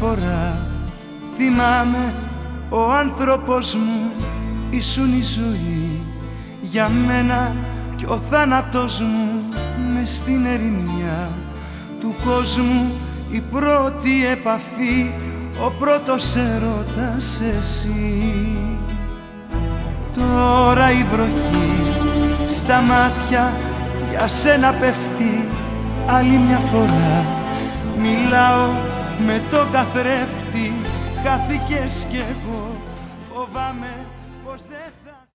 φορά θυμάμαι, ο άνθρωπος μου ήσουν η ζωή για μένα κι ο θάνατος μου μες στην ερημιά του κόσμου, η πρώτη επαφή, ο πρώτος έρωτας εσύ. Τώρα η βροχή στα μάτια για σένα πέφτει άλλη μια φορά. Μιλάω με τον καθρέφτη, χάθηκες κι εγώ φοβάμαι πως δεν θα...